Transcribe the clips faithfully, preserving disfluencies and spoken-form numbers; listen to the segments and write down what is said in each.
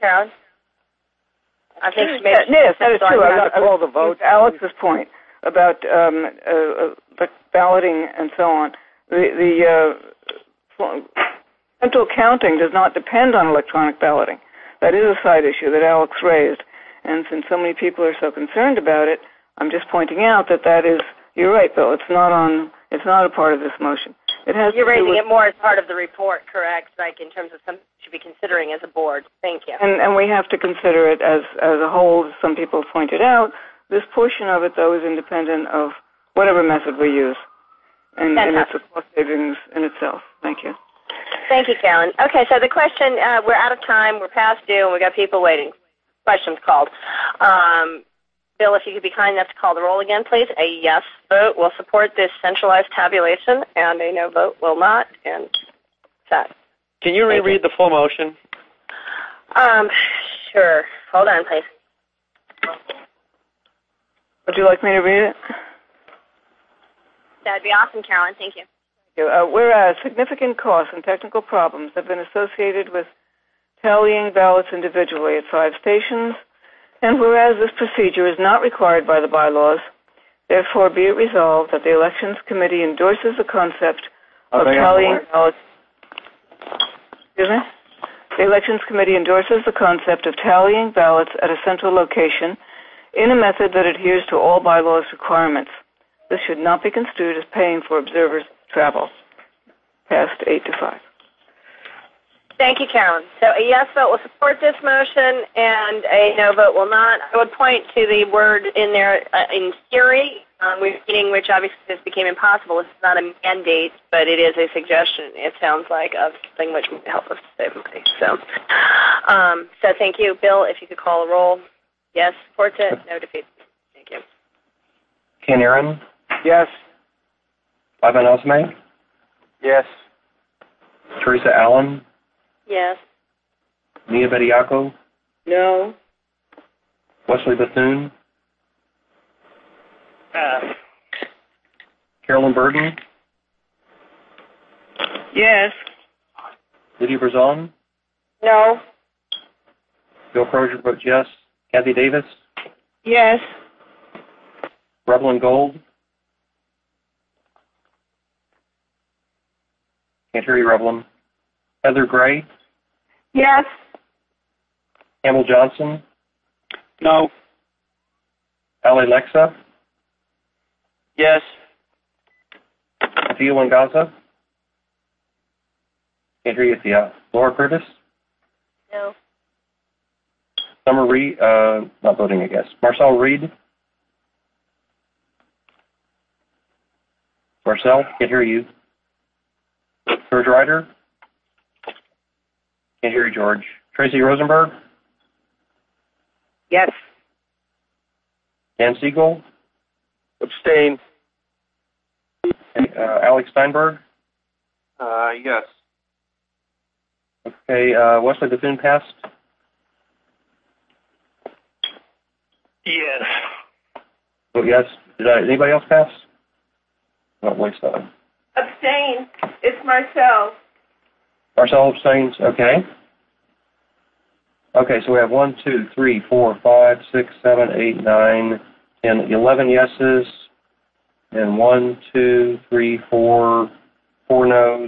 Carolyn? I think she made uh, yes, that is true. I got all the votes. Alex's point about um, uh, the balloting and so on. The, the uh, central counting does not depend on electronic balloting. That is a side issue that Alex raised. And since so many people are so concerned about it, I'm just pointing out that that is, you're right, Bill, it's not on, it's not a part of this motion. It has You're to do raising with, it more as part of the report, correct? Like in terms of something you should be considering as a board. Thank you. And, and we have to consider it as, as a whole, as some people pointed out. This portion of it, though, is independent of whatever method we use. And, and it's a cost savings in itself. Thank you. Thank you, Carolyn. Okay, so the question, uh, we're out of time. We're past due, and we've got people waiting. Questions called. Um, Bill, if you could be kind enough to call the roll again, please. A yes vote will support this centralized tabulation, and a no vote will not. And that. Can you reread the full motion? Um, sure. Hold on, please. Would you like me to read it? That would be awesome, Carolyn. Thank you. Thank you. Uh, whereas significant costs and technical problems have been associated with tallying ballots individually at five stations, and whereas this procedure is not required by the bylaws, therefore be it resolved that the Elections Committee endorses the concept of tallying ballots. Excuse me? The Elections Committee endorses the concept of tallying ballots at a central location in a method that adheres to all bylaws requirements. This should not be construed as paying for observers' travel. Passed eight to five. Thank you, Carolyn. So a yes vote will support this motion, and a no vote will not. I would point to the word in there, uh, in theory, um, we're meeting which obviously this became impossible. It's not a mandate, but it is a suggestion, it sounds like, of something which would help us save money. So, um, so thank you. Bill, if you could call a roll. Yes, supports it. No defeats. Thank you. Ken Aaron? Yes. Ivan Osme? Yes. Teresa Allen? Yes. Mia Bediaco? No. Wesley Bethune? Pass. Carolyn Burton? Yes. Lydia Berzon? No. Bill Crozier votes yes. Kathy Davis? Yes. Revlin Gold? Can't hear you, Revlin. Heather Gray? Yes. Campbell Johnson? No. Ali Lexa? Yes. Thea Wangaza? Can't hear you, Thea. Laura Curtis? No. Summer Reed, uh, not voting, I guess. Marcel Reed? Marcel, can't hear you. George Ryder? Can't hear you, George. Tracy Rosenberg? Yes. Dan Siegel? Abstain. Okay, uh, Alex Steinberg? Uh, yes. Okay, uh, Wesley Bethune passed? Yes. Oh, yes. Did I, anybody else pass? I don't believe so. Abstain. It's Marcel. Marcel abstains. Okay. Okay, so we have one, two, three, four, five, six, seven, eight, nine, ten, eleven yeses, and one, two, three, four, four noes,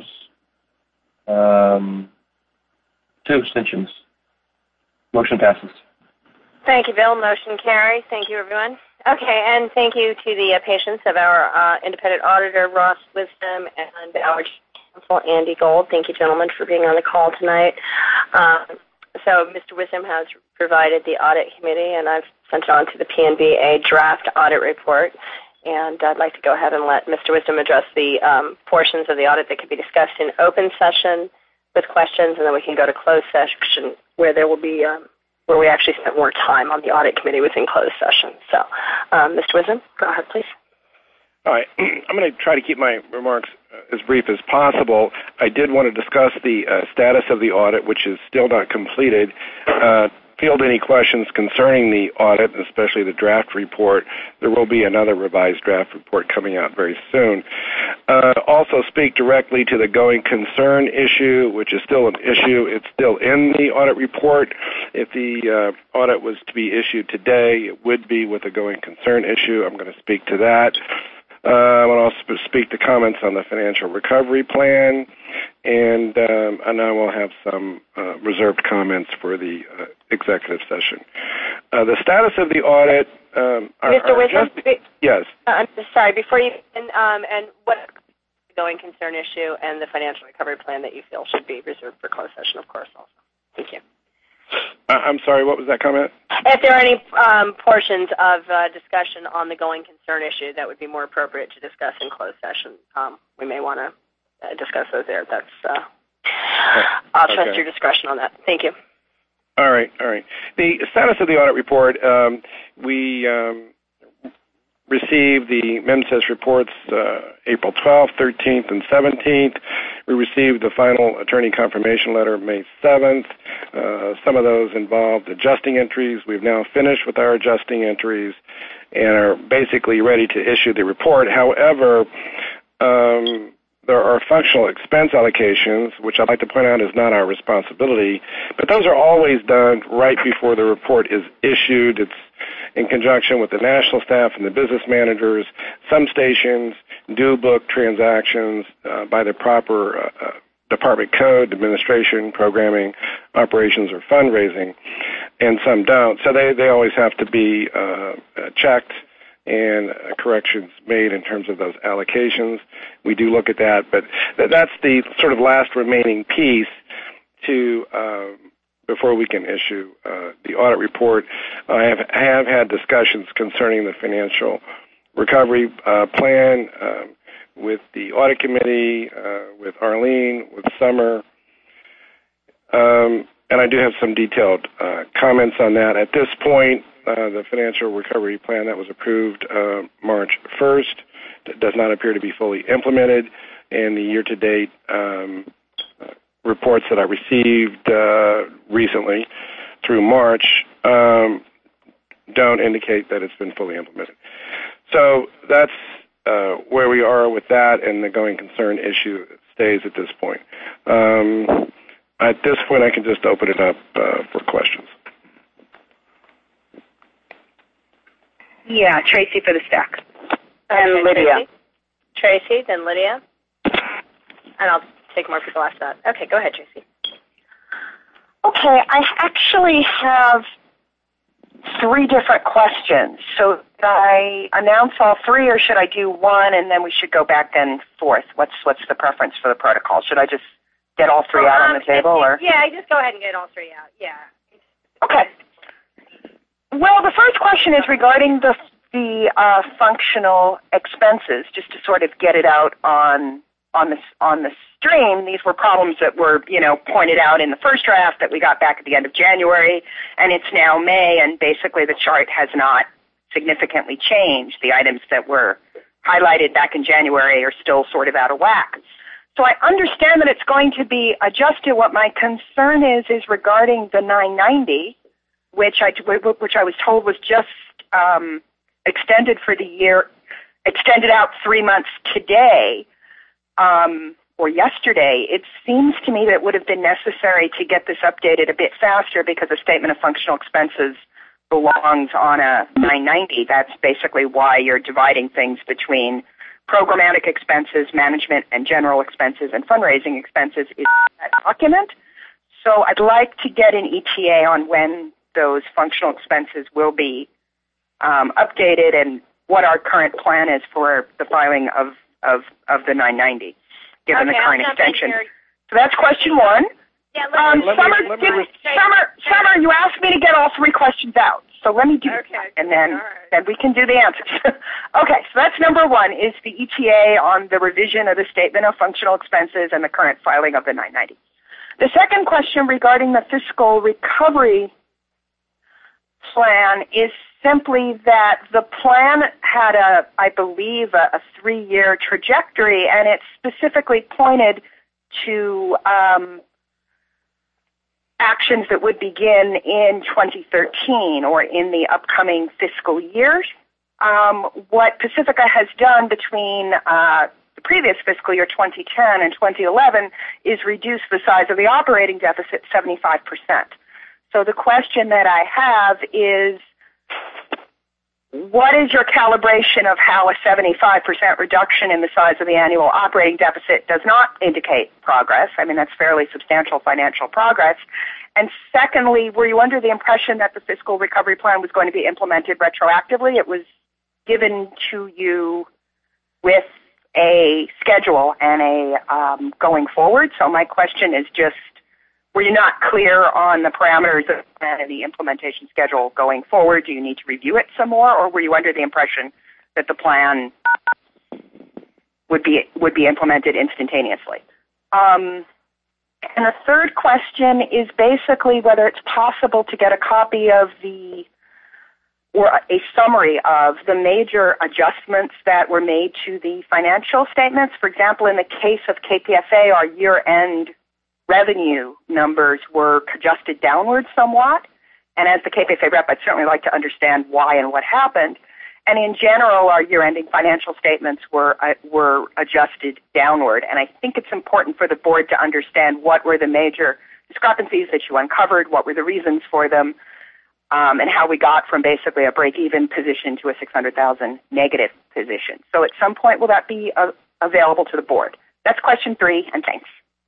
um, two abstentions. Motion passes. Thank you, Bill. Motion carries. Thank you, everyone. Okay, and thank you to the uh, patience of our uh, independent auditor, Ross Wisdom, and our counsel, Andy Gold. Thank you, gentlemen, for being on the call tonight. Um, so Mister Wisdom has provided the audit committee, and I've sent on to the P N B a draft audit report. And I'd like to go ahead and let Mister Wisdom address the um, portions of the audit that could be discussed in open session with questions, and then we can go to closed session where there will be um, where we actually spent more time on the audit committee within closed session. So, um, Mister Wisdom, go ahead, please. All right. I'm going to try to keep my remarks as brief as possible. I did want to discuss the uh, status of the audit, which is still not completed. Uh, field any questions concerning the audit, especially the draft report. There will be another revised draft report coming out very soon. Uh, also speak directly to the going concern issue, which is still an issue. It's still in the audit report. If the uh, audit was to be issued today, it would be with a going concern issue. I'm going to speak to that. Uh, I will also speak to comments on the financial recovery plan, and um, and I will have some uh, reserved comments for the uh, executive session. Uh, the status of the audit. Um, are, Mister are Wisdom? just, yes. Uh, I'm sorry, before you, and, um, and what the going concern issue and the financial recovery plan that you feel should be reserved for closed session, of course, also. Thank you. Uh, I'm sorry, what was that comment? If there are any um, portions of uh, discussion on the going concern issue that would be more appropriate to discuss in closed session, um, we may want to uh, discuss those there. That's uh, I'll trust okay. your discretion on that. Thank you. All right, all right. The status of the audit report, um, we um, received the MEMSES reports uh, April twelfth, thirteenth, and seventeenth. We received the final attorney confirmation letter May seventh. Uh, some of those involved adjusting entries. We've now finished with our adjusting entries and are basically ready to issue the report. However, um, there are functional expense allocations, which I'd like to point out is not our responsibility, but those are always done right before the report is issued. It's in conjunction with the national staff and the business managers. Some stations do book transactions uh, by the proper uh, department code, administration, programming, operations, or fundraising, and some don't. So they, they always have to be uh, checked and uh, corrections made in terms of those allocations. We do look at that, but th- that's the sort of last remaining piece to um, before we can issue uh, the audit report. I have, have had discussions concerning the financial recovery uh, plan uh, with the audit committee, uh, with Arlene, with Summer, um, and I do have some detailed uh, comments on that. At this point, uh, the financial recovery plan that was approved uh, March first does not appear to be fully implemented, and the year-to-date um, reports that I received uh, recently through March um, don't indicate that it's been fully implemented. So that's uh, where we are with that, and the going concern issue stays at this point. Um, at this point, I can just open it up uh, for questions. Yeah, Tracy for the stack. And Okay, Lydia. Tracy. Tracy, then Lydia. And I'll take more people after that. Okay, go ahead, Tracy. Okay, I actually have three different questions. So should I announce all three, or should I do one and then we should go back and forth? What's what's the preference for the protocol? Should I just get all three out um, on the table, or? Yeah, just go ahead and get all three out. Yeah. Okay. Well, the first question is regarding the the uh, functional expenses, just to sort of get it out on on the on the stream. These were problems that were, you know, pointed out in the first draft that we got back at the end of January, and it's now May, and basically the chart has not significantly changed. The items that were highlighted back in January are still sort of out of whack. So I understand that it's going to be adjusted. What my concern is is regarding the nine ninety, which I which I was told was just um, extended for the year, extended out three months today. Um, or yesterday. It seems to me that it would have been necessary to get this updated a bit faster because the statement of functional expenses belongs on a nine ninety. That's basically why you're dividing things between programmatic expenses, management and general expenses, and fundraising expenses is that document. So I'd like to get an E T A on when those functional expenses will be um, updated and what our current plan is for the filing of of, of the nine ninety, given okay, the current I'll jump extension. in here. So that's question one. Yeah, let um, me, let Summer, me, let me, did, let me, Summer, Summer, you asked me to get all three questions out. So let me do okay, that, and then, all right. then we can do the answers. Okay, so that's number one, is the E T A on the revision of the statement of functional expenses and the current filing of the nine ninety. The second question regarding the fiscal recovery plan is simply that the plan had a, I believe, a, a three-year trajectory, and it specifically pointed to um, act, reductions that would begin in twenty thirteen or in the upcoming fiscal years. Um, what Pacifica has done between uh, the previous fiscal year, twenty ten, and twenty eleven, is reduce the size of the operating deficit seventy-five percent. So the question that I have is, what is your calibration of how a seventy-five percent reduction in the size of the annual operating deficit does not indicate progress? I mean, that's fairly substantial financial progress. And secondly, were you under the impression that the fiscal recovery plan was going to be implemented retroactively? It was given to you with a schedule and a um, going forward. So my question is just, were you not clear on the parameters of the plan and the implementation schedule going forward? Do you need to review it some more, or were you under the impression that the plan would be would be implemented instantaneously? Um, and the third question is basically whether it's possible to get a copy of the or a summary of the major adjustments that were made to the financial statements. For example, in the case of K P F A, our year-end revenue numbers were adjusted downward somewhat. And as the K P F A rep, I'd certainly like to understand why and what happened. And in general, our year-ending financial statements were uh, were adjusted downward. And I think it's important for the board to understand what were the major discrepancies that you uncovered, what were the reasons for them, um, and how we got from basically a break-even position to a six hundred thousand negative position. So at some point, will that be uh, available to the board? That's question three, and thanks.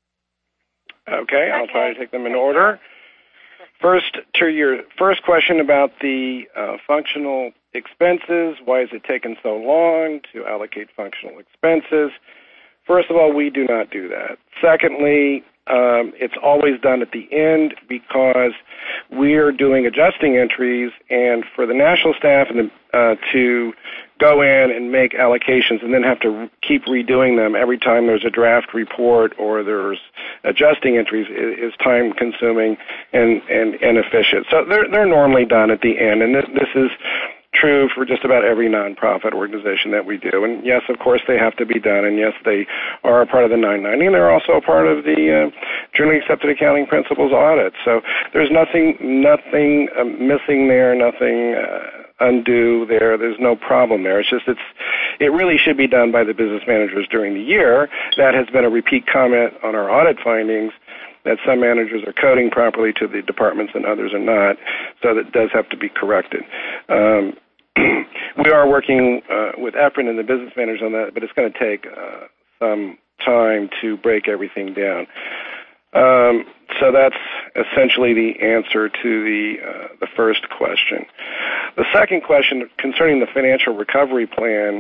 Okay, I'll try to take them in order. First, to your first question about the uh, functional expenses, why is it taking so long to allocate functional expenses? First of all, we do not do that. Secondly, um, it's always done at the end because we're doing adjusting entries, and for the national staff and the, uh, to go in and make allocations and then have to keep redoing them every time there's a draft report or there's adjusting entries is time consuming and, and inefficient. So they're, they're normally done at the end, and this, this is true for just about every nonprofit organization that we do. And yes, of course, they have to be done, and yes, they are a part of the nine ninety, and they're also a part of the uh, Generally Accepted Accounting Principles audit. So there's nothing, nothing uh, missing there, nothing uh, undue there. There's no problem there. It's just it's it really should be done by the business managers during the year. That has been a repeat comment on our audit findings, that some managers are coding properly to the departments and others are not, so that does have to be corrected. Um, we are working uh, with EPRIN and the business managers on that, but it's going to take uh, some time to break everything down. Um, so that's essentially the answer to the uh, the first question. The second question concerning the financial recovery plan,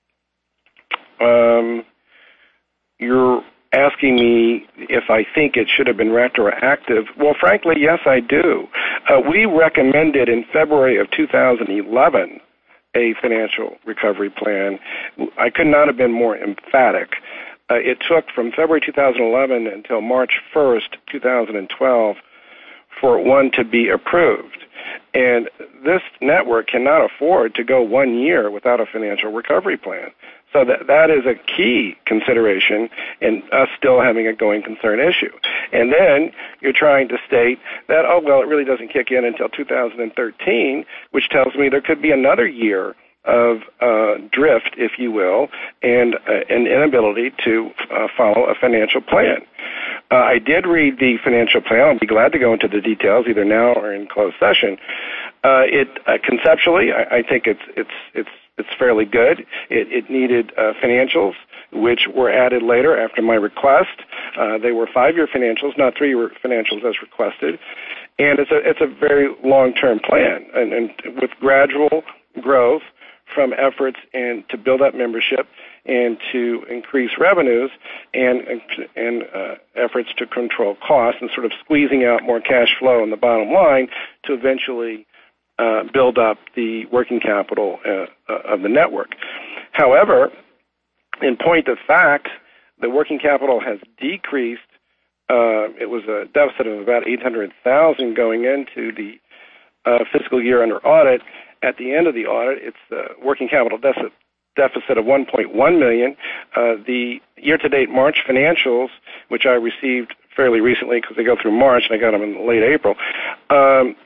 um, you're asking me if I think it should have been retroactive. Well, frankly, yes, I do. Uh, we recommended in February of two thousand eleven a financial recovery plan. I could not have been more emphatic. Uh, it took from February two thousand eleven until March first, two thousand twelve for one to be approved. And this network cannot afford to go one year without a financial recovery plan. So that that is a key consideration in us still having a going concern issue. And then you're trying to state that, oh, well, it really doesn't kick in until two thousand thirteen, which tells me there could be another year of uh, drift, if you will, and uh, an inability to uh, follow a financial plan. Uh, I did read the financial plan. I'll be glad to go into the details either now or in closed session. Uh, it uh, conceptually, I, I think it's it's it's it's fairly good. It, it needed uh, financials, which were added later after my request. Uh, they were five-year financials, not three-year financials as requested, and it's a it's a very long-term plan, and, and with gradual growth from efforts and to build up membership and to increase revenues and and uh, efforts to control costs and sort of squeezing out more cash flow in the bottom line to eventually uh, build up the working capital uh, uh, of the network. However, in point of fact, the working capital has decreased. Uh, it was a deficit of about eight hundred thousand dollars going into the uh, fiscal year under audit. At the end of the audit, it's the working capital deficit deficit of one point one million dollars. Uh, the year-to-date March financials, which I received fairly recently because they go through March, and I got them in late April, um,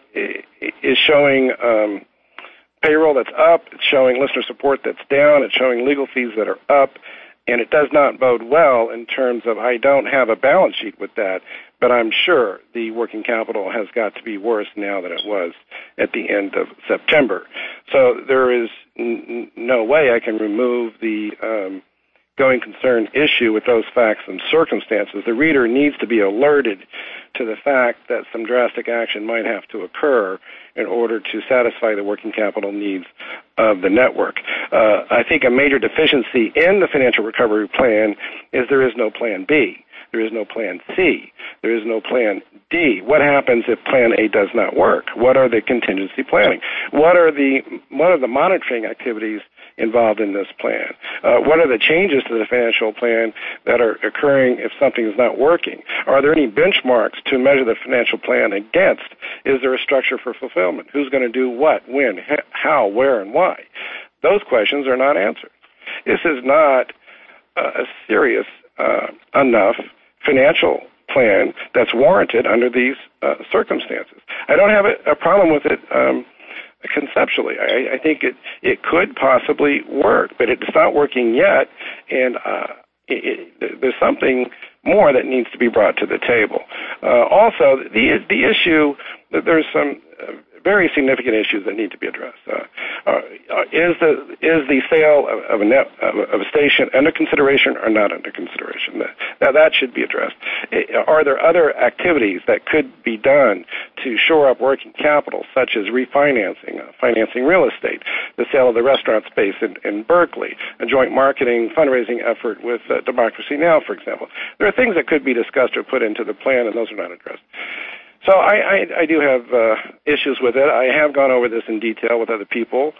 is showing um, payroll that's up. It's showing listener support that's down. It's showing legal fees that are up. And it does not bode well in terms of I don't have a balance sheet with that, but I'm sure the working capital has got to be worse now than it was at the end of September. So there is n- no way I can remove the um, going concern issue with those facts and circumstances. The reader needs to be alerted to the fact that some drastic action might have to occur in order to satisfy the working capital needs of the network. Uh, I think a major deficiency in the financial recovery plan is there is no plan B. There is no plan C. There is no plan D. What happens if plan A does not work? What are the contingency planning? What are the what are the monitoring activities involved in this plan? Uh, what are the changes to the financial plan that are occurring if something is not working? Are there any benchmarks to measure the financial plan against? Is there a structure for fulfillment? Who's going to do what, when, how, where, and why? Those questions are not answered. This is not uh, a serious uh, enough financial plan that's warranted under these uh, circumstances. I don't have a, a problem with it um, conceptually. I, I think it, it could possibly work, but it's not working yet, and uh, it, it, there's something more that needs to be brought to the table. Uh, also, the the issue that there's some uh, very significant issues that need to be addressed. Uh, uh, is the is the sale of, of a net, of, of a station under consideration or not under consideration? That, now that should be addressed. Are there other activities that could be done to shore up working capital, such as refinancing, uh, financing real estate, the sale of the restaurant space in, in Berkeley, a joint marketing fundraising effort with uh, Democracy Now!, for example? There are things that could be discussed or put into the plan, and those are not addressed. So I, I, I do have uh, issues with it. I have gone over this in detail with other people.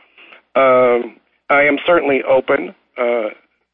Um, I am certainly open uh,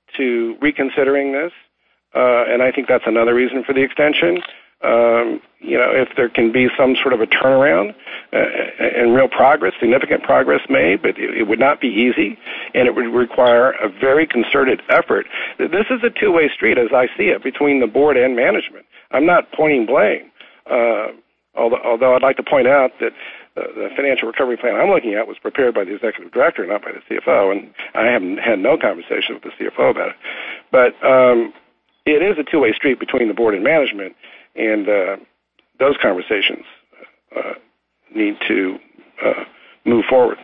to reconsidering this, uh, and I think that's another reason for the extension. Um, you know, if there can be some sort of a turnaround uh, and real progress, significant progress made, but it, it would not be easy, and it would require a very concerted effort. This is a two-way street, as I see it, between the board and management. I'm not pointing blame. Uh, Although, although I'd like to point out that uh, the financial recovery plan I'm looking at was prepared by the executive director, not by the C F O, and I haven't had no conversation with the C F O about it. But um, it is a two-way street between the board and management, and uh, those conversations uh, need to uh, move forward.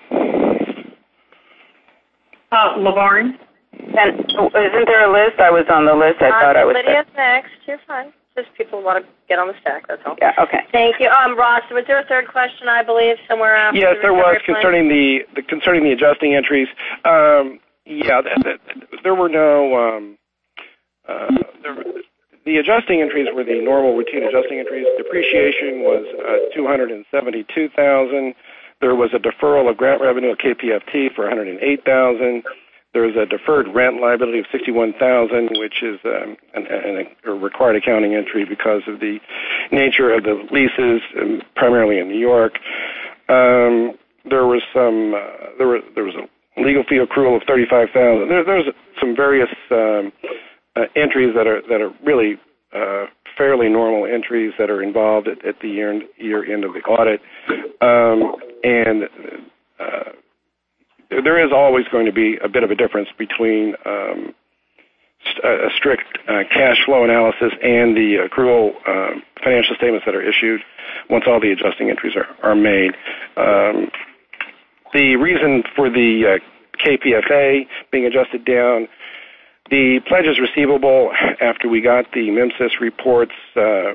Uh, LaVarn? And isn't there a list? I was on the list. I uh, thought I was Lydia's next. You're fine. Just people want to get on the stack, that's all. Yeah, okay. Thank you. Um, Ross, was there a third question, I believe, somewhere after? Yes, the there was, plan? concerning the, the concerning the adjusting entries. Um, yeah, th- th- there were no... Um, uh, there, the adjusting entries were the normal routine adjusting entries. Depreciation was uh, two hundred seventy-two thousand dollars. There was a deferral of grant revenue at K P F T for one hundred eight thousand dollars. There's a deferred rent liability of sixty-one thousand dollars, which is um, an, an, a required accounting entry because of the nature of the leases, um, primarily in New York. Um, there was some. Uh, there, were, there was a legal fee accrual of thirty-five thousand dollars. There, there's some various um, uh, entries that are that are really uh, fairly normal entries that are involved at, at the year end, year end of the audit, um, and. Uh, There is always going to be a bit of a difference between um, st- a strict uh, cash flow analysis and the accrual uh, financial statements that are issued once all the adjusting entries are, are made. Um, the reason for the uh, K P F A being adjusted down, the pledges receivable after we got the M I M S I S reports uh,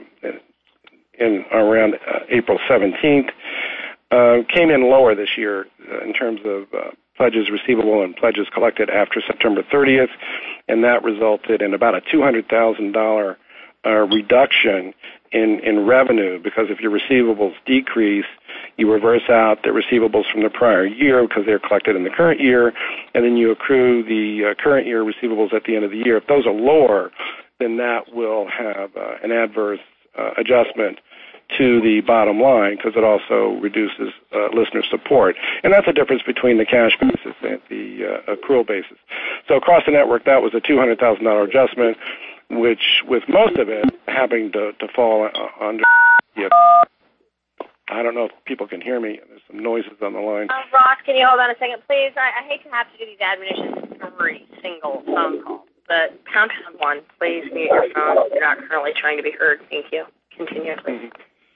in around uh, April seventeenth uh, came in lower this year uh, in terms of uh, pledges receivable and pledges collected after September thirtieth, and that resulted in about a two hundred thousand dollars uh, reduction in, in revenue, because if your receivables decrease, you reverse out the receivables from the prior year because they're collected in the current year, and then you accrue the uh, current year receivables at the end of the year. If those are lower, then that will have uh, an adverse uh, adjustment to the bottom line, because it also reduces uh, listener support. And that's the difference between the cash basis and the uh, accrual basis. So across the network, that was a two hundred thousand dollars adjustment, which with most of it happening to, to fall under. Yeah. I don't know if people can hear me. There's some noises on the line. Uh, Ross, can you hold on a second, please? I, I hate to have to do these admonitions every single phone call, but pound pound one, please mute your phone. You're not currently trying to be heard. Thank you. Continue, please.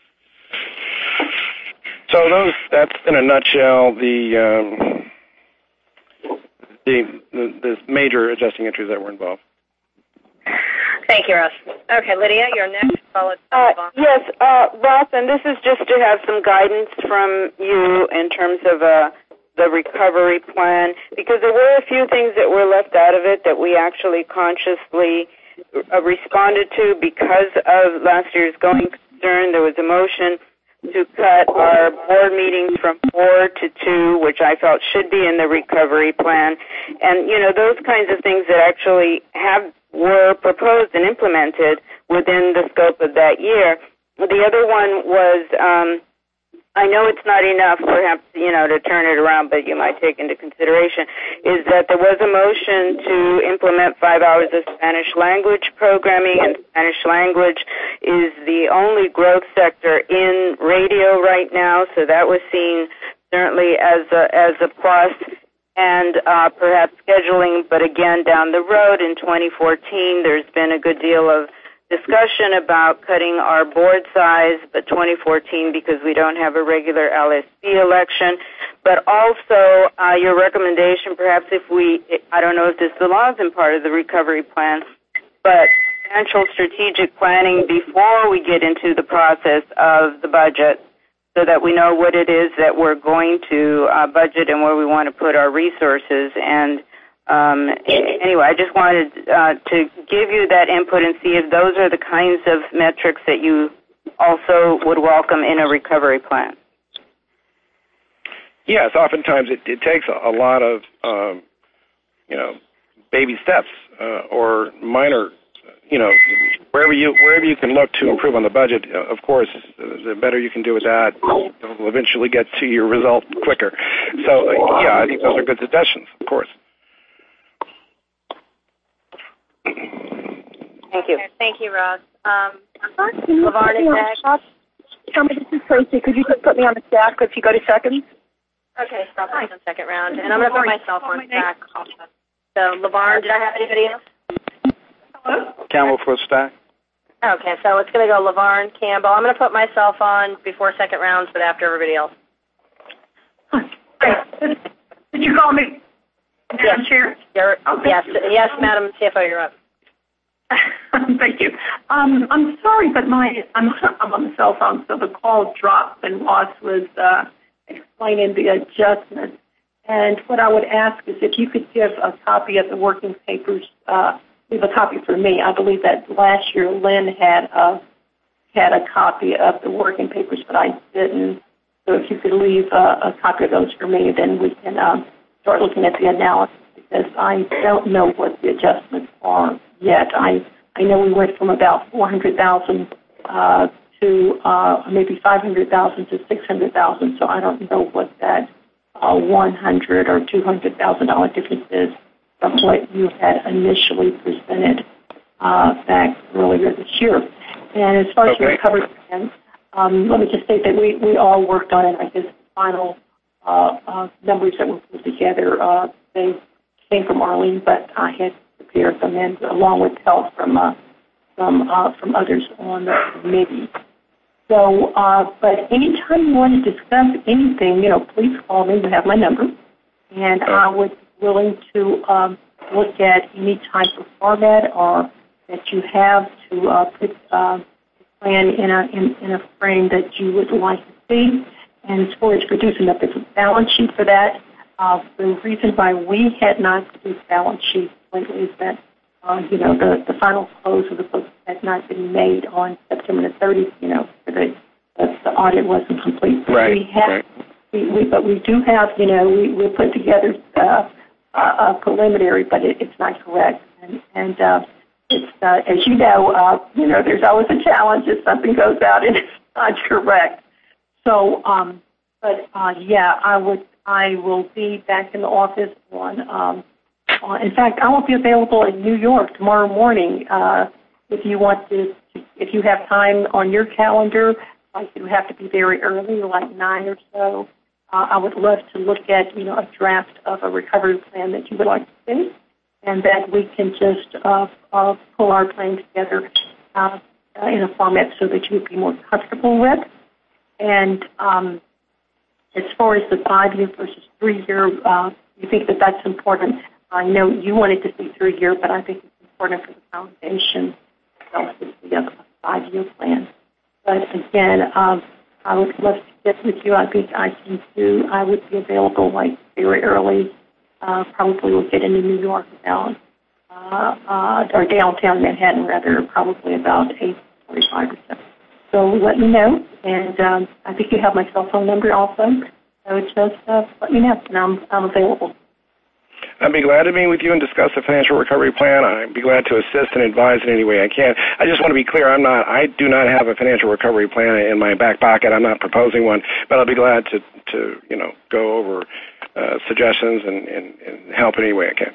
So those, that's in a nutshell the, um, the, the the major adjusting entries that were involved. Thank you, Ross. Okay, Lydia, you're next. Followed Uh, by yes, uh, Ross, and this is just to have some guidance from you in terms of uh, the recovery plan, because there were a few things that were left out of it that we actually consciously uh, responded to because of last year's going concern. There was a motion to cut our board meetings from four to two, which I felt should be in the recovery plan. And, you know, those kinds of things that actually have were proposed and implemented within the scope of that year. The other one was, um, I know it's not enough, perhaps, you know, to turn it around, but you might take into consideration, is that there was a motion to implement five hours of Spanish language programming, and Spanish language is the only growth sector in radio right now, so that was seen certainly as a, as a plus. And uh, perhaps scheduling, but again, down the road in twenty fourteen, there's been a good deal of discussion about cutting our board size, but twenty fourteen because we don't have a regular L S B election. But also uh, your recommendation, perhaps if we, I don't know if this belongs in part of the recovery plan, but financial strategic planning before we get into the process of the budget, so that we know what it is that we're going to uh, budget and where we want to put our resources. And um, anyway, I just wanted uh, to give you that input and see if those are the kinds of metrics that you also would welcome in a recovery plan. Yes, oftentimes it, it takes a, a lot of, um, you know, baby steps uh, or minor, you know, wherever you wherever you can look to improve on the budget, of course, the better you can do with that, you'll eventually get to your result quicker. So, uh, yeah, I think those are good suggestions, of course. Thank you. Thank you, Ross. Um, LeVarn is next. Tell me, this is Tracy. Could you just put me on the stack if you go to seconds? Okay, stop on the second round. And I'm going to put myself on stack also. So, LeVarn, did I have anybody else? Hello? Campbell for stack. Okay, so it's going to go LeVarn, Campbell. I'm going to put myself on before second rounds, but after everybody else. Did you call me? Madam Chair? You're, oh, yes, yes, Madam C F O, you're up. Thank you. Um, I'm sorry, but my I'm, I'm on the cell phone, so the call dropped, and Ross was uh, explaining the adjustments. And what I would ask is if you could give a copy of the working papers. Uh, leave a copy for me. I believe that last year Lynn had a had a copy of the working papers, but I didn't. So if you could leave a, a copy of those for me, then we can um, start looking at the analysis, because I don't know what the adjustments are yet. I I know we went from about four hundred thousand uh, to uh, maybe five hundred thousand to six hundred thousand. So I don't know what that uh, one hundred or two hundred thousand dollar difference is from what you had initially presented uh, back earlier this year. And as far as okay. the recovery plan, um, let me just state that we, we all worked on it. I guess the final uh, uh, numbers that were put together, uh, they came from Arlene, but I had prepared them, and along with help from uh, from uh, from others on the committee. So, uh, but anytime you want to discuss anything, you know, please call me. You have my number, and I would willing to um, look at any type of format or that you have to uh, put uh, the plan in a in, in a frame that you would like to see. And as far as producing a balance sheet for that, uh, the reason why we had not produced balance sheets lately is that uh, you know the, the final close of the books had not been made on September the thirtieth. You know, the the, the audit wasn't complete. Right. We have, right. We, we, but we do have, you know, we we put together. Uh, Uh, preliminary, but it, it's not correct. And, and uh, it's, uh, as you know, uh, you know, there's always a challenge if something goes out and it's not correct. So, um, but uh, yeah, I would, I will be back in the office on. Um, on in fact, I will be available in New York tomorrow morning. Uh, if you want to, if you have time on your calendar, like you have to be very early, like nine or so, uh, I would love to look at, you know, a draft of a recovery plan that you would like to see, and that we can just uh, uh, pull our plan together uh, in a format so that you would be more comfortable with. And um, as far as the five-year versus three-year, uh, you think that that's important. I know you wanted to see three-year, but I think it's important for the foundation relative to the five-year plan. But again, um, I would love to get with you. I think I can do. I would be available like very early. Uh, probably we'll get into New York about, uh, uh, or downtown Manhattan rather, probably about eight forty-five or so. So let me know, and um, I think you have my cell phone number also. So just uh, let me know, and I'm I'm available. I'd be glad to meet with you and discuss the financial recovery plan. I'd be glad to assist and advise in any way I can. I just want to be clear, I'm not, I do not have a financial recovery plan in my back pocket. I'm not proposing one, but I'll be glad to, to you know, go over uh, suggestions and, and, and help in any way I can.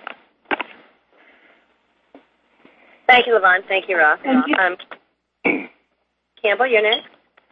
Thank you, Levon. Thank you, Ross. Thank you. Um, Campbell, you're next.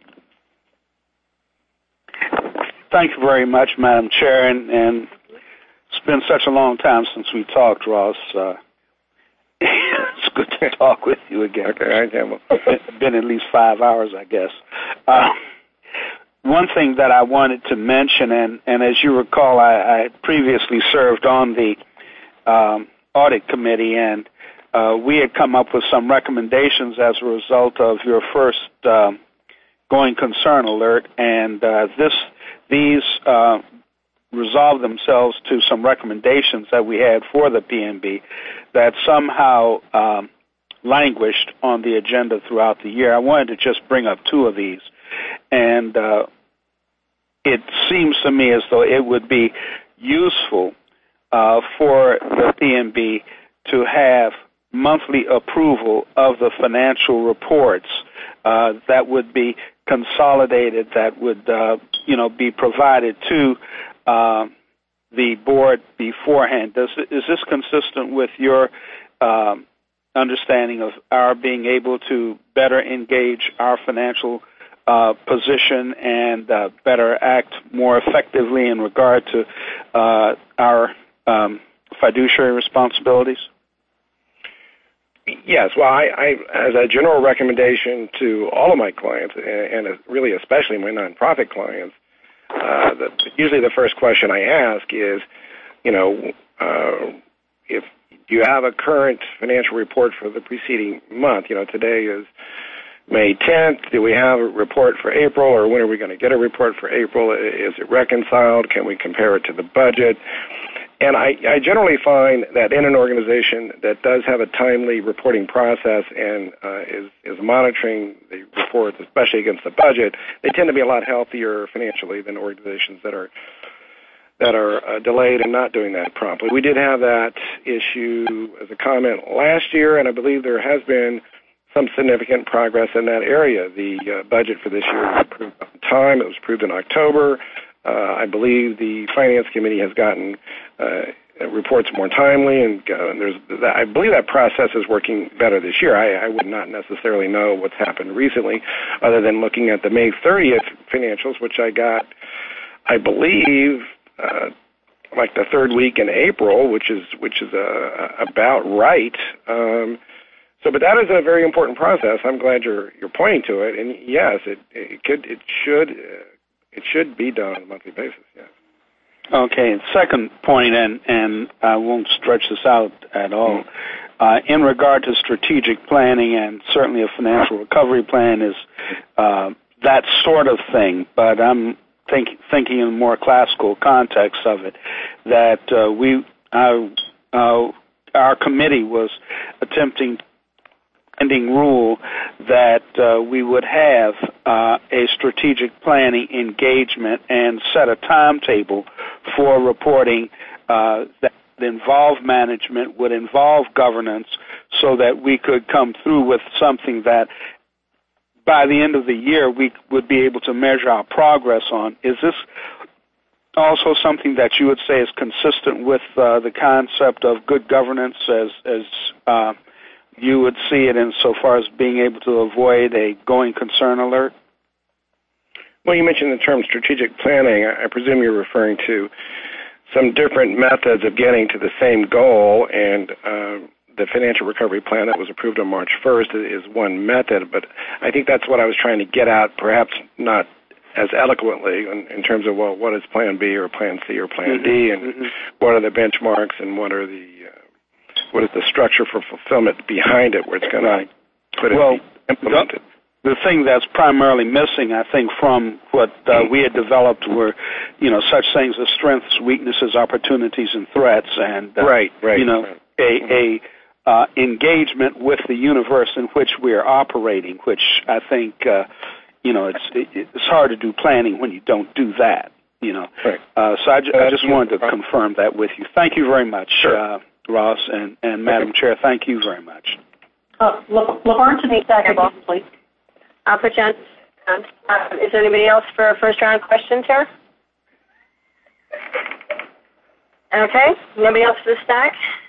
Thank you very much, Madam Chair, and, and it's been such a long time since we talked, Ross. Uh, it's good to talk with you again. Okay, I Campbell. It's been at least five hours, I guess. Uh, one thing that I wanted to mention, and, and as you recall, I, I had previously served on the um, audit committee, and uh, we had come up with some recommendations as a result of your first um, going concern alert, and uh, this these uh, resolved themselves to some recommendations that we had for the P M B that somehow um, languished on the agenda throughout the year. I wanted to just bring up two of these, and uh, it seems to me as though it would be useful uh, for the P M B to have monthly approval of the financial reports uh, that would be consolidated, that would uh, you know be provided to uh, the board beforehand. Does is this consistent with your um, understanding of our being able to better engage our financial uh, position and uh, better act more effectively in regard to uh, our um, fiduciary responsibilities? Yes, well, I, I, as a general recommendation to all of my clients, and, and really especially my nonprofit clients, uh, the, usually the first question I ask is, you know, uh, if do you have a current financial report for the preceding month? You know, today is May tenth. Do we have a report for April, or when are we going to get a report for April? Is it reconciled? Can we compare it to the budget? And I, I generally find that in an organization that does have a timely reporting process and uh, is, is monitoring the reports, especially against the budget, they tend to be a lot healthier financially than organizations that are that are uh, delayed and not doing that promptly. We did have that issue as a comment last year, and I believe there has been some significant progress in that area. The uh, budget for this year was approved on time. It was approved in October. Uh, I believe the Finance Committee has gotten uh, reports more timely, and, uh, and there's that, I believe that process is working better this year. I, I would not necessarily know what's happened recently, other than looking at the May thirtieth financials, which I got, I believe, uh, like the third week in April, which is which is uh, about right. Um, so, but that is a very important process. I'm glad you're you're pointing to it, and yes, it it could it should. Uh, It should be done on a monthly basis, yes. Okay, second point, and, and I won't stretch this out at all. Uh, in regard to strategic planning, and certainly a financial recovery plan is uh, that sort of thing, but I'm think, thinking in a more classical context of it, that uh, we, uh, uh, our committee was attempting ending rule that uh, we would have uh, a strategic planning engagement and set a timetable for reporting uh, that would involve management, would involve governance, so that we could come through with something that by the end of the year we would be able to measure our progress on. Is this also something that you would say is consistent with uh, the concept of good governance as, as uh, you would see it insofar as being able to avoid a going concern alert? Well, you mentioned the term strategic planning. I presume you're referring to some different methods of getting to the same goal, and uh, the financial recovery plan that was approved on March first is one method, but I think that's what I was trying to get at, perhaps not as eloquently in, in terms of, well, what is Plan B or Plan C or Plan mm-hmm. D, and mm-hmm. what are the benchmarks and what are the uh, what is the structure for fulfillment behind it where it's going right. to put it well, implemented. The, the thing that's primarily missing, I think, from what uh, we had developed were, you know, such things as strengths, weaknesses, opportunities, and threats, and uh, right, right, you know, right. a mm-hmm. a Uh, engagement with the universe in which we are operating, which I think, uh, you know, it's it, it's hard to do planning when you don't do that, you know. Right. Uh, so I, ju- I just wanted to confirm that with you. Thank you very much, sure. uh, Ross, and, and Madam okay. Chair, thank you very much. Uh, LaVarn to the second, please. I'll put you on. Uh, is there anybody else for a first round questions here? Okay, nobody else for the stack?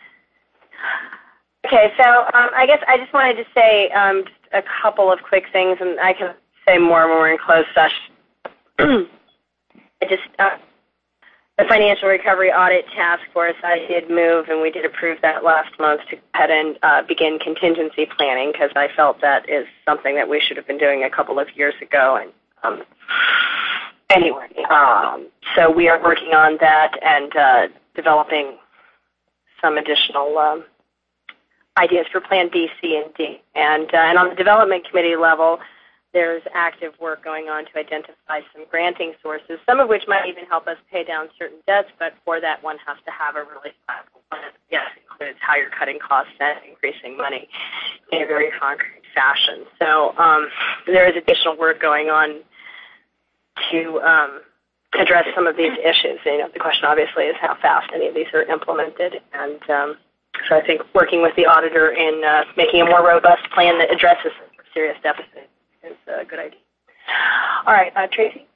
Okay, so um, I guess I just wanted to say um, just a couple of quick things, and I can say more when we're in closed session. I just uh, the Financial Recovery Audit Task Force, I did move, and we did approve that last month to go ahead and uh, begin contingency planning, because I felt that is something that we should have been doing a couple of years ago. And um, anyway, um, so we are working on that and uh, developing some additional Um, ideas for Plan B, C, and D. And, uh, and on the development committee level, there's active work going on to identify some granting sources, some of which might even help us pay down certain debts, but for that one has to have a really sizable plan. Yes, includes how you're cutting costs and increasing money in a very concrete fashion. So um, there is additional work going on to um, address some of these issues. You know, the question obviously is how fast any of these are implemented, and um, so I think working with the auditor in uh, making a more robust plan that addresses serious deficits is a good idea. All right, uh, Tracy?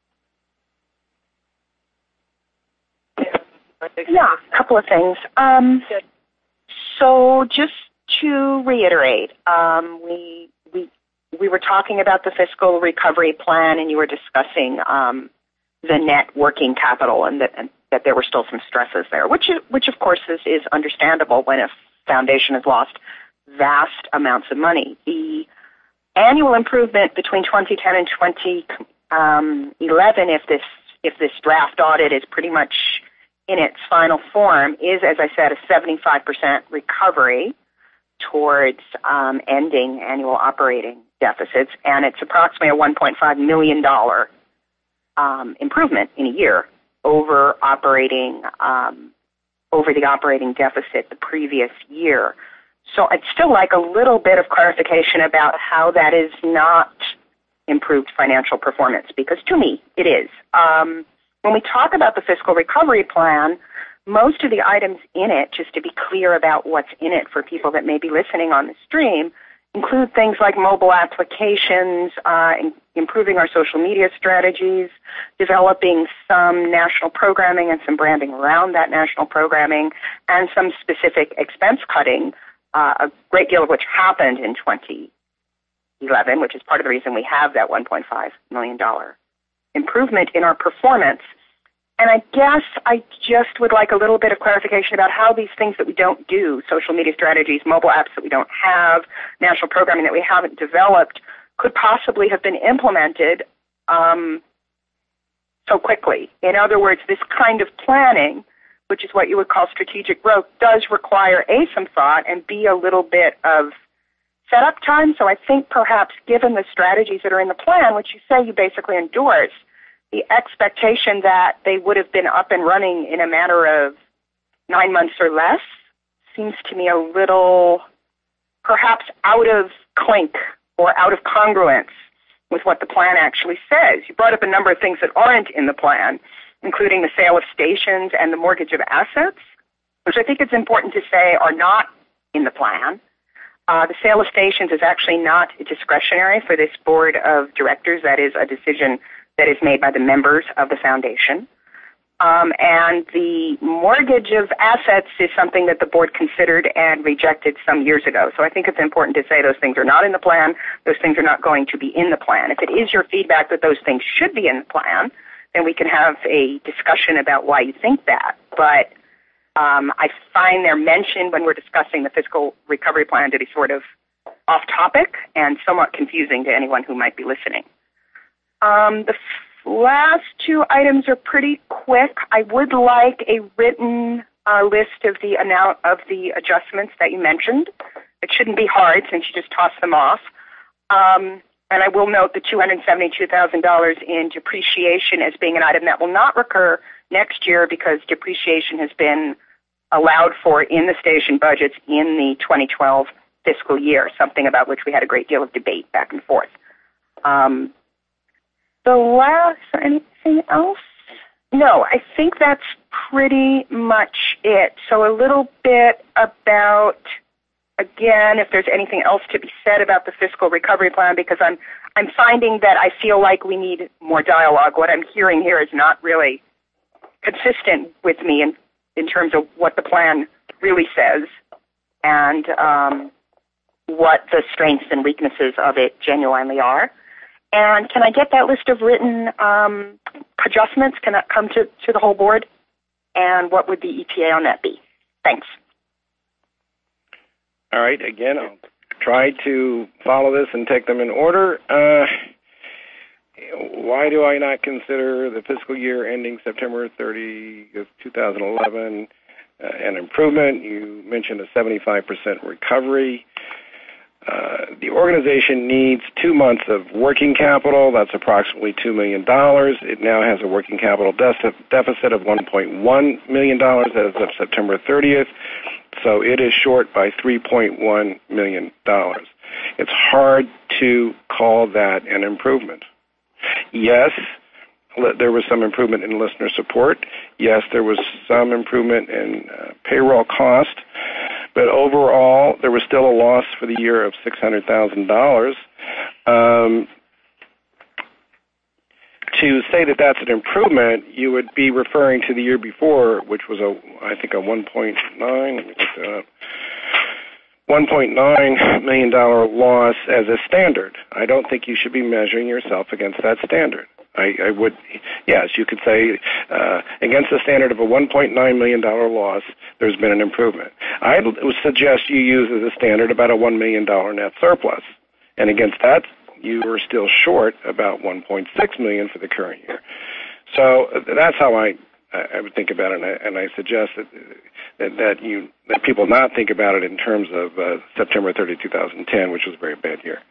Yeah, a couple of things. Um, so just to reiterate, um, we we we were talking about the fiscal recovery plan, and you were discussing um, the net working capital, and, the, and that there were still some stresses there, which, which of course, is, is understandable when a foundation has lost vast amounts of money. The annual improvement between twenty ten and twenty eleven, if this if this draft audit is pretty much in its final form, is, as I said, a seventy-five percent recovery towards um, ending annual operating deficits, and it's approximately a one point five million dollars um, improvement in a year over operating um, over the operating deficit the previous year. So I'd still like a little bit of clarification about how that is not improved financial performance, because to me it is. Um, when we talk about the fiscal recovery plan, most of the items in it, just to be clear about what's in it for people that may be listening on the stream, include things like mobile applications, uh, in, improving our social media strategies, developing some national programming and some branding around that national programming, and some specific expense cutting, uh, a great deal of which happened in twenty eleven, which is part of the reason we have that one point five million dollars improvement in our performance. And I guess I just would like a little bit of clarification about how these things that we don't do, social media strategies, mobile apps that we don't have, national programming that we haven't developed, could possibly have been implemented um, so quickly. In other words, this kind of planning, which is what you would call strategic growth, does require A, some thought, and B, a little bit of setup time. So I think perhaps given the strategies that are in the plan, which you say you basically endorse, the expectation that they would have been up and running in a matter of nine months or less seems to me a little perhaps out of clink or out of congruence with what the plan actually says. You brought up a number of things that aren't in the plan, including the sale of stations and the mortgage of assets, which I think it's important to say are not in the plan. Uh, the sale of stations is actually not discretionary for this board of directors. That is a decision that is made by the members of the foundation. Um, and the mortgage of assets is something that the board considered and rejected some years ago. So I think it's important to say those things are not in the plan. Those things are not going to be in the plan. If it is your feedback that those things should be in the plan, then we can have a discussion about why you think that. But um, I find their mention when we're discussing the fiscal recovery plan to be sort of off topic and somewhat confusing to anyone who might be listening. Um, the last two items are pretty quick. I would like a written uh, list of the amount of the adjustments that you mentioned. It shouldn't be hard since you just tossed them off. Um, and I will note the two hundred seventy-two thousand dollars in depreciation as being an item that will not recur next year because depreciation has been allowed for in the station budgets in the twenty twelve fiscal year, something about which we had a great deal of debate back and forth. Um, The last, or anything else? No, I think that's pretty much it. So a little bit about, again, if there's anything else to be said about the fiscal recovery plan, because I'm I'm finding that I feel like we need more dialogue. What I'm hearing here is not really consistent with me in, in terms of what the plan really says and um, what the strengths and weaknesses of it genuinely are. And can I get that list of written um, adjustments? Can that come to, to the whole board? And what would the E T A on that be? Thanks. All right. Again, I'll try to follow this and take them in order. Uh, why do I not consider the fiscal year ending September thirtieth, twenty eleven uh, an improvement? You mentioned a seventy-five percent recovery. Uh, the organization needs two months of working capital. That's approximately two million dollars. It now has a working capital de- deficit of one point one million dollars as of September thirtieth, so it is short by three point one million dollars. It's hard to call that an improvement. Yes, there was some improvement in listener support. Yes, there was some improvement in uh, payroll cost. But overall, there was still a loss for the year of six hundred thousand dollars. Um, to say that that's an improvement, you would be referring to the year before, which was, a, I think, a one point nine, let me look that up, one point nine million dollars loss as a standard. I don't think you should be measuring yourself against that standard. I, I would, yes, you could say uh, against the standard of a one point nine million dollars loss, there's been an improvement. I would suggest you use as a standard about a one million dollars net surplus. And against that, you are still short about one point six million dollars for the current year. So that's how I, I would think about it, and I, and I suggest that, that, that, you, that people not think about it in terms of uh, September thirtieth, twenty ten, which was a very bad year.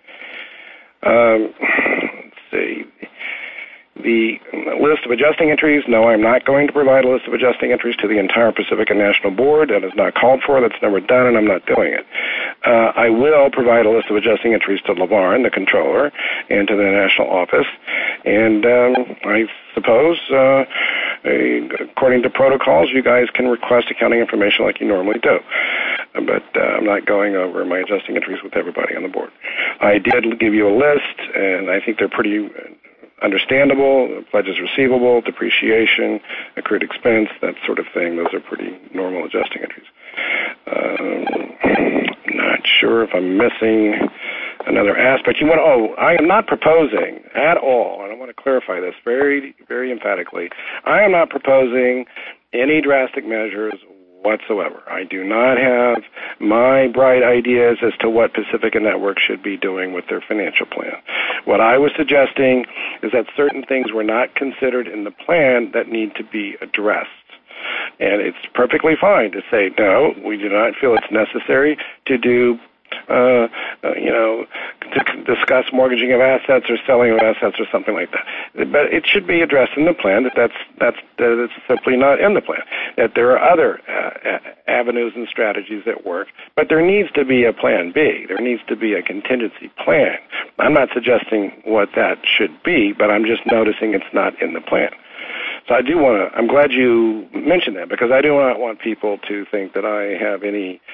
Um, let's see. The list of adjusting entries, no, I'm not going to provide a list of adjusting entries to the entire Pacifica National Board. That is not called for. That's never done, and I'm not doing it. Uh, I will provide a list of adjusting entries to LaVarn, the controller, and to the national office. And um, I suppose, uh, according to protocols, you guys can request accounting information like you normally do. But uh, I'm not going over my adjusting entries with everybody on the board. I did give you a list, and I think they're pretty understandable. Pledges receivable, depreciation, accrued expense, that sort of thing. Those are pretty normal adjusting entries. Um, not sure if I'm missing another aspect. You want to, oh, I am not proposing at all, and I want to clarify this very, very emphatically. I am not proposing any drastic measures whatsoever. I do not have my bright ideas as to what Pacifica Network should be doing with their financial plan. What I was suggesting is that certain things were not considered in the plan that need to be addressed. And it's perfectly fine to say, no, we do not feel it's necessary to do Uh, uh, you know, to discuss mortgaging of assets or selling of assets or something like that. But it should be addressed in the plan that that's, that's, that it's simply not in the plan, that there are other uh, avenues and strategies that work, but there needs to be a plan B. There needs to be a contingency plan. I'm not suggesting what that should be, but I'm just noticing it's not in the plan. So I do want to, I'm glad you mentioned that, because I do not want people to think that I have any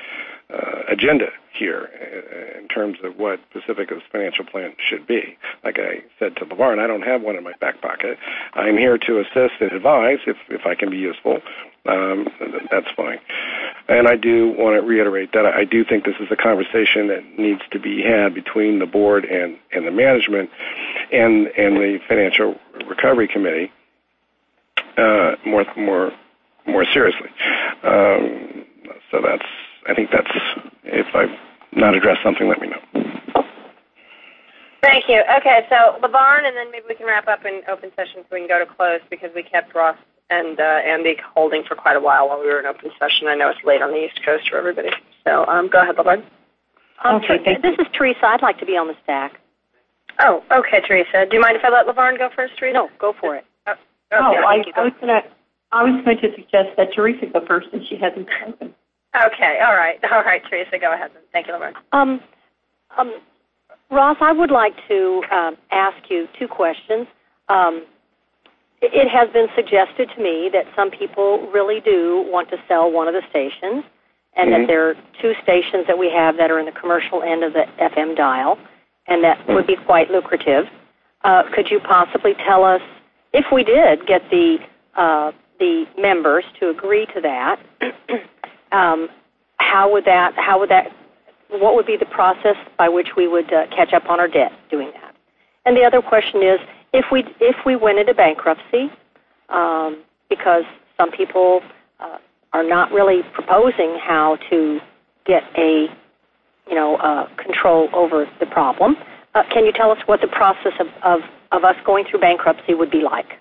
uh, agenda here in terms of what Pacifica's financial plan should be. Like I said to LeVarn, I don't have one in my back pocket. I'm here to assist and advise if, if I can be useful. Um, that's fine. And I do want to reiterate that I do think this is a conversation that needs to be had between the board and, and the management and and the Financial Recovery Committee uh, more more more seriously. Um, so that's I think that's if I've not addressed something, let me know. Thank you. Okay, so LeVarn, and then maybe we can wrap up in open session so we can go to close because we kept Ross and uh, Andy holding for quite a while while we were in open session. I know it's late on the East Coast for everybody. So um, go ahead, LeVarn. Um, okay, thank this you. is Teresa. I'd like to be on the stack. Oh, okay, Teresa. Do you mind if I let LeVarn go first, Teresa? No, go for it. Oh, okay, oh I, I was going to I was going to suggest that Teresa go first since she hasn't spoken. Okay, all right. All right, Teresa, go ahead. Thank you, LeVarn. Um, um, Ross, I would like to um, ask you two questions. Um, it has been suggested to me that some people really do want to sell one of the stations and mm-hmm. that there are two stations that we have that are in the commercial end of the F M dial, and that would be quite lucrative. Uh, could you possibly tell us, if we did get the uh, the members to agree to that, um, how would that, how would that, what would be the process by which we would uh, catch up on our debt doing that? And the other question is, if we if we went into bankruptcy, um, because some people uh, are not really proposing how to get a, you know, uh, control over the problem, uh, can you tell us what the process of, of, of us going through bankruptcy would be like?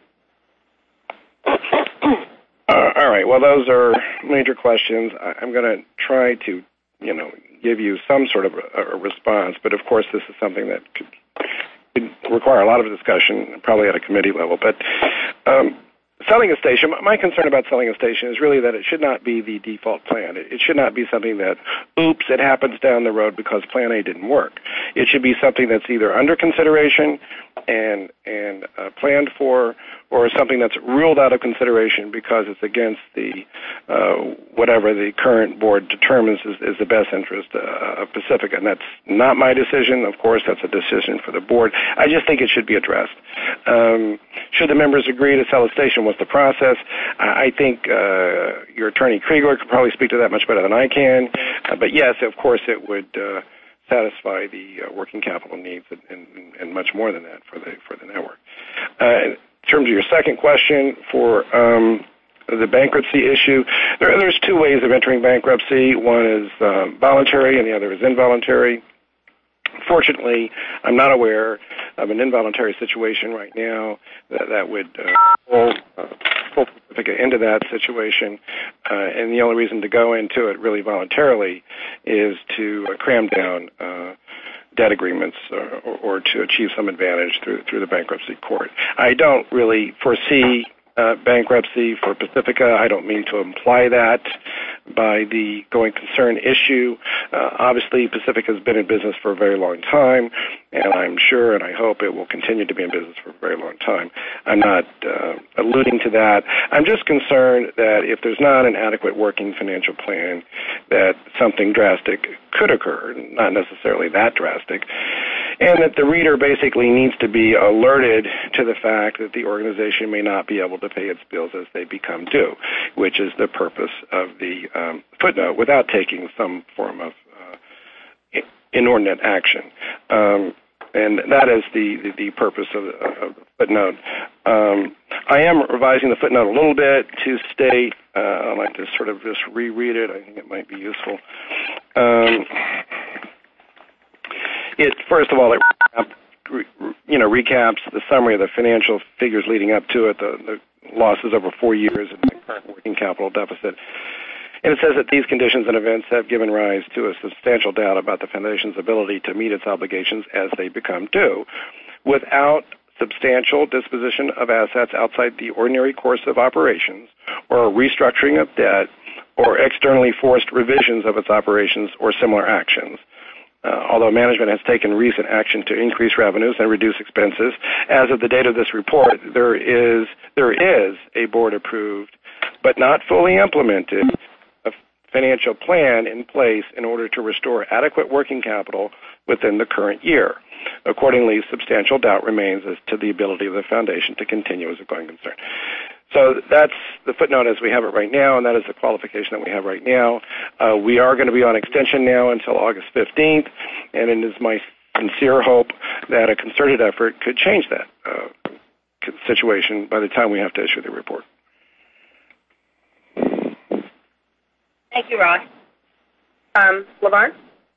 Uh, all right. Well, those are major questions. I, I'm going to try to, you know, give you some sort of a, a response, but of course this is something that could, could require a lot of discussion, probably at a committee level. But um, selling a station, my concern about selling a station is really that it should not be the default plan. It, it should not be something that, oops, it happens down the road because Plan A didn't work. It should be something that's either under consideration and and uh, planned for, or something that's ruled out of consideration because it's against the uh, whatever the current board determines is, is the best interest uh, of Pacifica. And that's not my decision. Of course, that's a decision for the board. I just think it should be addressed. Um, should the members agree to sell a station? What's the process? I think uh, your attorney Kriegler could probably speak to that much better than I can. Uh, but yes, of course, it would uh, satisfy the uh, working capital needs and, and, and much more than that for the for the network. Uh, In terms of your second question for um, the bankruptcy issue, there, there's two ways of entering bankruptcy. One is um, voluntary and the other is involuntary. Fortunately, I'm not aware of an involuntary situation right now that, that would uh, pull, uh, pull Pacifica into that situation. Uh, and the only reason to go into it really voluntarily is to uh, cram down uh, debt agreements uh, or, or to achieve some advantage through through the bankruptcy court. I don't really foresee uh, bankruptcy for Pacifica. I don't mean to imply that by the going concern issue. Uh, obviously, Pacifica has been in business for a very long time, and I'm sure and I hope it will continue to be in business for a very long time. I'm not uh, alluding to that. I'm just concerned that if there's not an adequate working financial plan, that something drastic could occur, not necessarily that drastic, and that the reader basically needs to be alerted to the fact that the organization may not be able to pay its bills as they become due, which is the purpose of the um, footnote, without taking some form of uh, inordinate action. Um, and that is the, the, the purpose of, of the footnote. Um, I am revising the footnote a little bit to state, uh, I'd like to sort of just reread it. I think it might be useful. Um, it first of all, it you know recaps the summary of the financial figures leading up to it, the, the losses over four years and the current working capital deficit. And it says that these conditions and events have given rise to a substantial doubt about the Foundation's ability to meet its obligations as they become due. Without substantial disposition of assets outside the ordinary course of operations, or a restructuring of debt, or externally forced revisions of its operations or similar actions. Uh, although management has taken recent action to increase revenues and reduce expenses, as of the date of this report, there is there is a board-approved, but not fully implemented, a financial plan in place in order to restore adequate working capital within the current year. Accordingly, substantial doubt remains as to the ability of the foundation to continue as a going concern. So that's the footnote as we have it right now, and that is the qualification that we have right now. Uh, we are going to be on extension now until August fifteenth, and it is my sincere hope that a concerted effort could change that uh, situation by the time we have to issue the report. Thank you, Ross. Um, LaVarn?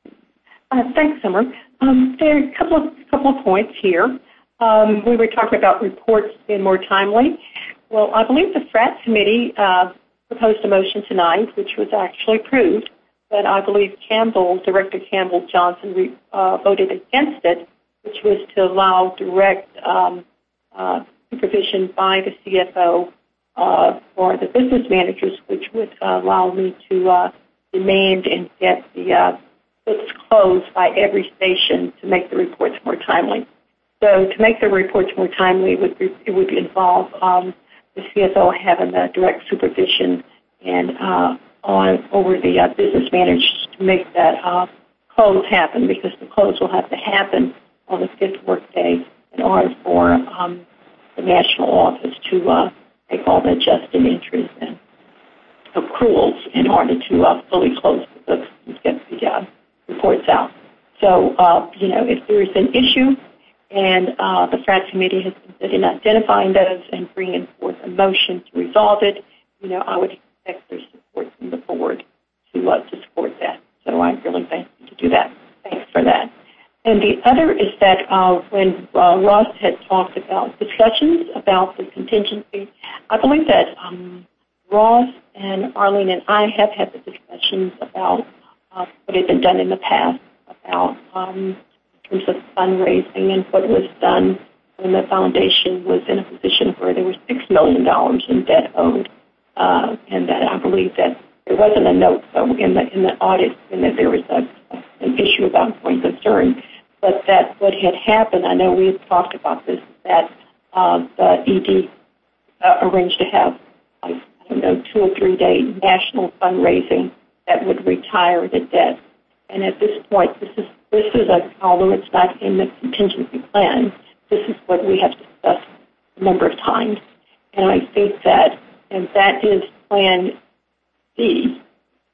Uh, thanks, Summer. Um, there are a couple of, couple of points here. Um, we were talking about reports being more timely. Well, I believe the FRAT committee uh, proposed a motion tonight, which was actually approved, but I believe Campbell, Director Campbell Johnson, re, uh, voted against it, which was to allow direct um, uh, supervision by the C F O uh, for the business managers, which would uh, allow me to uh, demand and get the uh, books closed by every station to make the reports more timely. So to make the reports more timely, it would, be, it would involve um, the C F O having the direct supervision and uh, on over the uh, business managers to make that uh, close happen, because the close will have to happen on the fifth workday in order for um, the national office to uh, make all the adjusted entries and accruals in order to uh, fully close the books and get the uh, reports out. So, uh, you know, if there is an issue, and uh, the FRAT committee has been good in identifying those and bringing forth a motion to resolve it, you know, I would expect their support from the board to uh, to support that. So I really thank you to do that. Thanks for that. And the other is that uh, when uh, Ross had talked about discussions about the contingency, I believe that um, Ross and Arlene and I have had the discussions about uh, what had been done in the past about um, terms of fundraising and what was done when the foundation was in a position where there was six million dollars in debt owed, uh, and that I believe that there wasn't a note so in the in the audit, and that there was a, an issue about going concern, but that what had happened, I know we had talked about this, that uh, the E D uh, arranged to have, like, I don't know, two or three day national fundraising that would retire the debt. And at this point, this is this is a, although it's not in the contingency plan, this is what we have discussed a number of times. And I think that, and that is Plan B,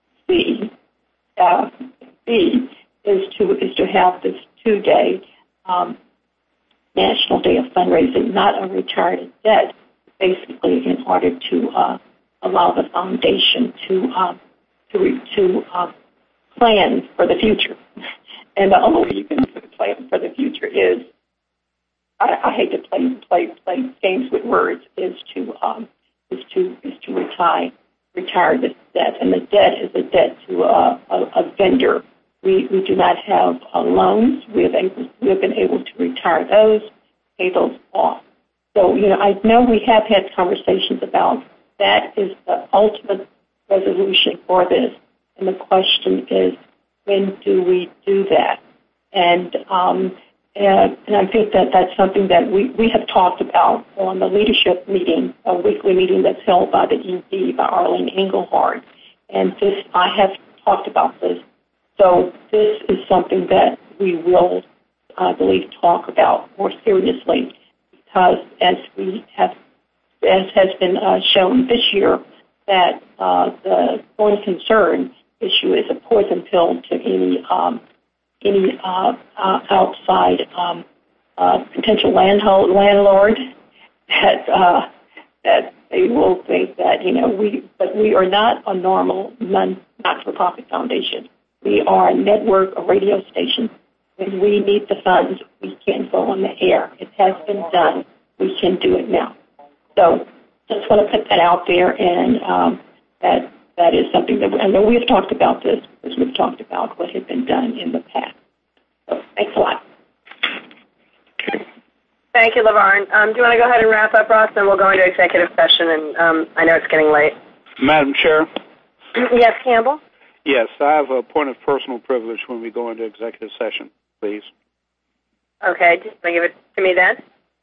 C, uh, B is to is to have this two day um, national day of fundraising, not a retired debt, basically in order to uh, allow the foundation to uh, to to uh, plan for the future. And the only way you can plan for the future is, I, I hate to play play play games with words, is to um, is to is to retire retire this debt, and the debt is a debt to a, a, a vendor. We we do not have uh, loans. We have able, we have been able to retire those, pay those off. So you know, I know we have had conversations about that is the ultimate resolution for this. And the question is, when do we do that? And um, and, and I think that that's something that we, we have talked about on the leadership meeting, a weekly meeting that's held by the E D, by Arlene Engelhardt. And this, I have talked about this. So this is something that we will, I believe, talk about more seriously, because as we have, as has been uh, shown this year, that uh, the going concern issue is a poison pill to any um, any uh, uh, outside um, uh, potential landhold, landlord that uh, that they will think that you know we but we are not a normal non not for profit foundation. We are a network, a radio station. When we need the funds, we can go on the air. It has been done. We can do it now. So just want to put that out there, and um, that. That is something that we, I know we have talked about this because we've talked about what had been done in the past. So thanks a lot. Okay. Thank you, LaVarn. Um, do you want to go ahead and wrap up, Ross, and we'll go into executive session, and um, I know it's getting late. Madam Chair? Yes, Campbell? Yes, I have a point of personal privilege when we go into executive session, please. Okay, just want to give it to me then?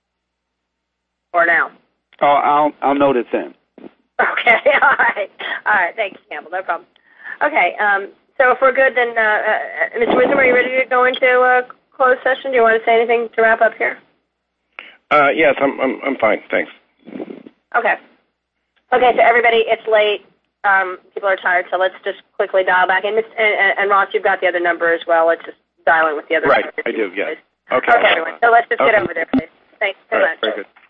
Or now? Oh, I'll, I'll note it then. Okay, all right. All right, thank you, Campbell. No problem. Okay, um, so if we're good, then, uh, uh, Mister Wisdom, are you ready to go into a closed session? Do you want to say anything to wrap up here? Uh, yes, I'm, I'm, I'm fine. Thanks. Okay. Okay, so everybody, it's late. Um, people are tired, so let's just quickly dial back in. And, and, and Ross, you've got the other number as well. Let's just dial in with the other right, number. I do, yes. Okay, okay everyone. So let's just okay. get over there, please. Thanks so All right, much. very good.